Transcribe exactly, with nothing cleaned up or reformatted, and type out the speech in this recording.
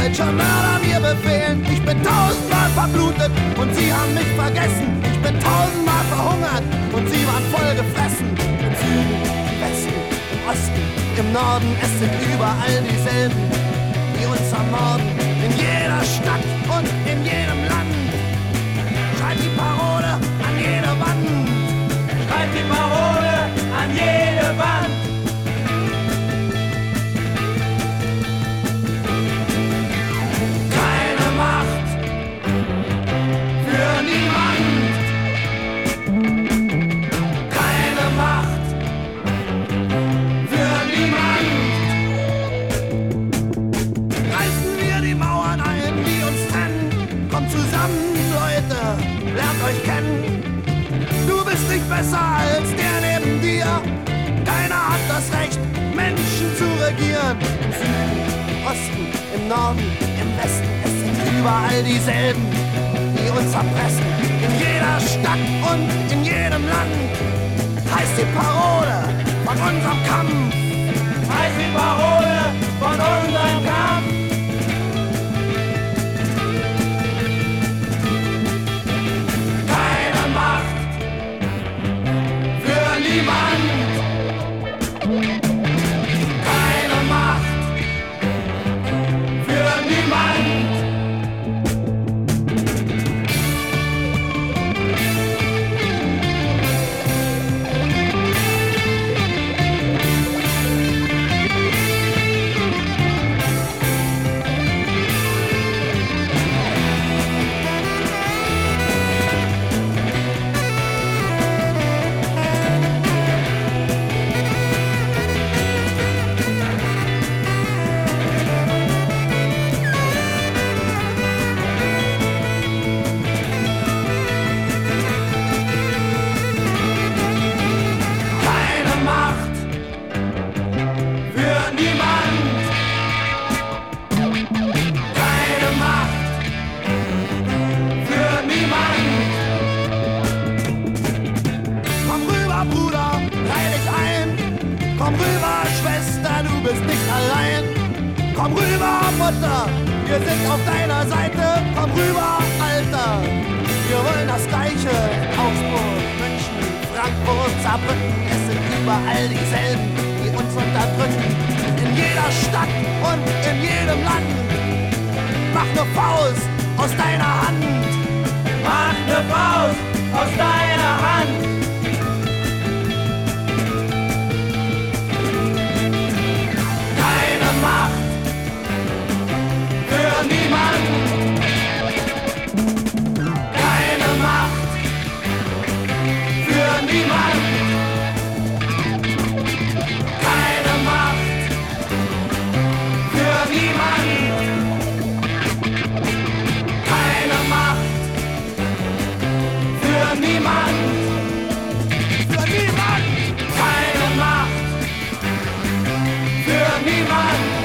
deutsche Mörder mir befehlen. Ich bin tausendmal verblutet und sie haben mich vergessen. Ich bin tausendmal verhungert und sie waren voll gefressen. Im Süden, im Westen, im Osten, im Norden, es sind überall dieselben, die uns ermorden. In jeder Stadt und in jedem Land. Schreibt die Parole an jede Wand. Schreibt die Parole an jede Wand. Keine Macht für niemand. Keine Macht für niemand. Reißen wir die Mauern ein, die uns trennen. Kommt zusammen, Leute, lernt euch kennen. Du bist nicht besser als der neben dir. Keiner hat das Recht, Menschen zu regieren. Im Süden, im Osten, im Norden, im Westen, es sind überall dieselben, die uns erpressen. In jeder Stadt und in jedem Land heißt die Parole von unserem Kampf. Heißt die Parole von unserem Kampf. Keine Macht für niemand. Keine Macht für niemand. Komm rüber, Mutter, wir sind auf deiner Seite. Komm rüber, Alter, wir wollen das Gleiche. Augsburg, München, Frankfurt, Saarbrücken, es sind überall dieselben, die uns unterdrücken. In jeder Stadt und in jedem Land. Mach ne Faust aus deiner Hand. Mach ne Faust aus deiner Hand. Keine Macht für niemand. Keine Macht für niemand. Keine Macht für niemand. Keine Macht für niemand. Für niemand. Keine Macht für niemand.